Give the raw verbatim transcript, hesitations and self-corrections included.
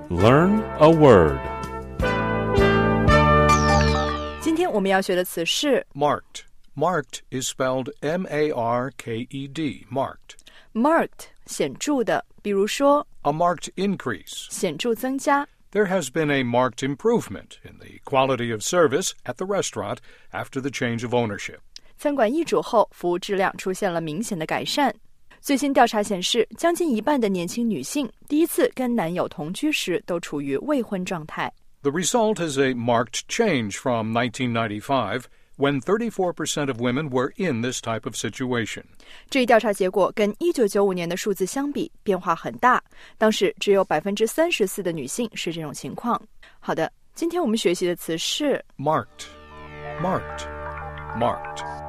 Learn a word. 今天我们要学的词是 Marked. Marked is spelled M A R K E D. Marked. marked 显著的，比如说 A marked increase. 显著增加。 There has been a marked improvement in the quality of service at the restaurant after the change of ownership. 餐馆易主后，服务质量出现了明显的改善。最新调查显示，将近一半的年轻女性第一次跟男友同居时都处于未婚状态。 The result is a marked change from nineteen ninety-five, when thirty-four percent of women were in this type of situation. 这一调查结果跟一九九五年的数字相比，变化很大。当时只有百分之三十四的女性是这种情况。好的，今天我们学习的词是 Marked. Marked. Marked.